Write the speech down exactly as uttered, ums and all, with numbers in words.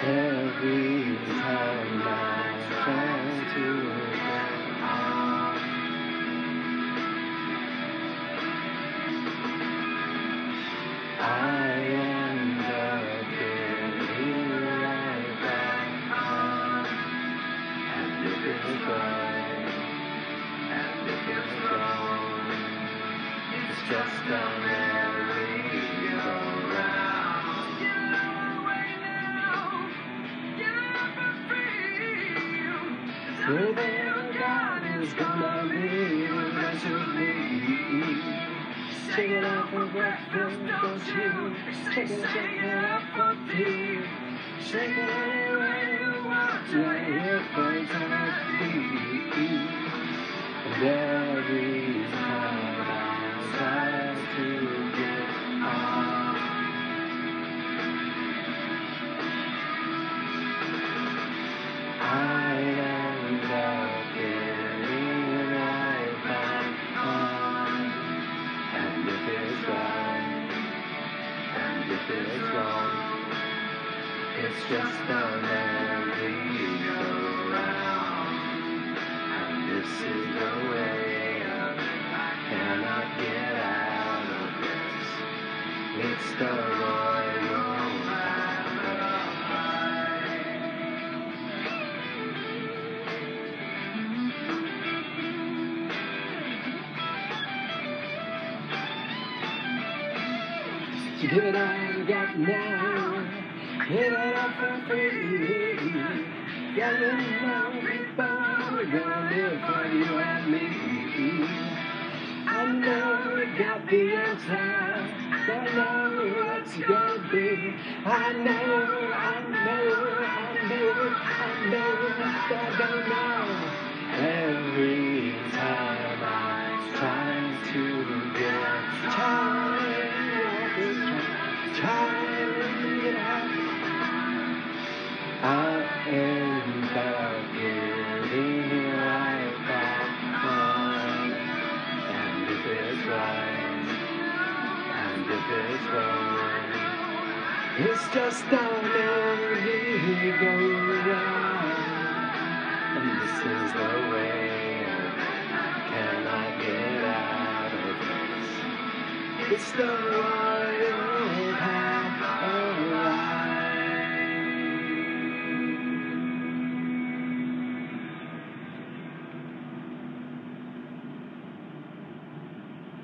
Every time I try to get out, I end up feeling like that. And if it's right, and if it's wrong, it's just a merry-go-round. Whatever God is gonna be, that should be. Shake it up for breakfast, don't you? Shake it, shake it up for tea. Shake it any way you want, right here for eternity. And every time I try to get out, I end up getting right back on. And if it's right, and if it's wrong, it's just a merry-go-round. And this is the way I cannot get out of this. It's the royal path of life. So give it all you got now. Give it up for free. Got to know before we're gonna live for you and me. I know we got the answer. Don't know what's gonna be. I know, I know, I know, I know, I don't know. Every time I try to get tired, trying to get out, I end up getting right back on. And if it's right, and if it's wrong, it's just a merry-go-round. And this is the way can I get out of this? It's the royal